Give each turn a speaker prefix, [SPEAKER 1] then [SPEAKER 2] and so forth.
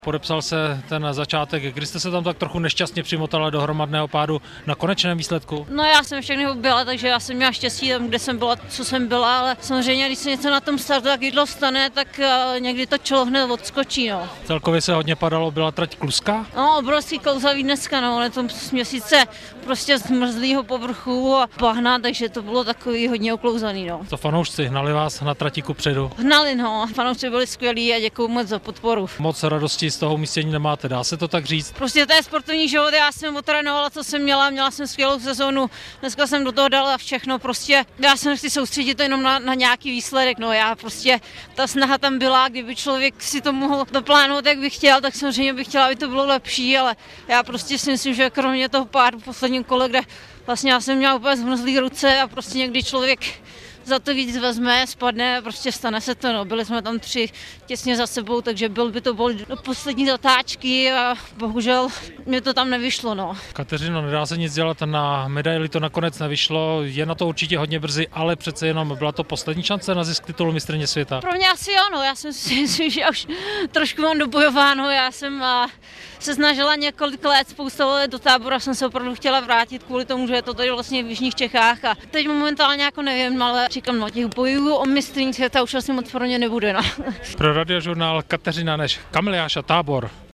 [SPEAKER 1] Podepsal se ten začátek, kdy jste se tam tak trochu nešťastně přimotala do hromadného pádu na konečném výsledku?
[SPEAKER 2] No já jsem všechny byla, takže já jsem měla štěstí tam, kde jsem byla, co jsem byla, ale samozřejmě, když se něco na tom startu tak jídlo stane, tak někdy to čelo hned odskočí, no.
[SPEAKER 1] Celkově se hodně padalo, byla trať kluská?
[SPEAKER 2] No, obrovský klouzavý dneska, no, ale to měsíce prostě zmrzlýho povrchu a bahna, takže to bylo takový hodně oklouzaný, no.
[SPEAKER 1] To fanoušci hnali vás na trati kupředu?
[SPEAKER 2] Hnali, no, fanoušci byli skvělí a děkuju moc za podporu.
[SPEAKER 1] Moc radosti z toho umístění nemáte, dá se to tak říct?
[SPEAKER 2] Prostě to je sportovní život, já jsem otrénovala, co jsem měla jsem skvělou sezónu, dneska jsem do toho dala všechno, prostě já se nechci soustředit jenom na nějaký výsledek, no já prostě, ta snaha tam byla, kdyby člověk si to mohl doplánovat, jak by chtěl, tak samozřejmě bych chtěla, aby to bylo lepší, ale já prostě si myslím, že kromě toho pádu v posledním kole, kde vlastně já jsem měla úplně zmrzlý ruce a prostě někdy člověk za to víc vezme, spadne, prostě stane se to, no. Byli jsme tam 3 těsně za sebou, takže by to bol do poslední zatáčky a bohužel mě to tam nevyšlo, no.
[SPEAKER 1] Kateřino, nedá se nic dělat, na medaili to nakonec nevyšlo, je na to určitě hodně brzy, ale přece jenom byla to poslední šance na zisk titulu mistryně světa.
[SPEAKER 2] Pro mě asi ano, já jsem si myslím, že už trošku mám dobojováno, já jsem se snažila několik let, spousta let do Tábora jsem se opravdu chtěla vrátit kvůli tomu, že je to tady vlastně v jižních Čechách a teď momentálně jako nevím, ale říkám, no těch bojů o mistryni světa už asi moc pro ně nebude, no.
[SPEAKER 1] Pro Radiožurnál Kateřina Neš, Kamiliáša, Tábor.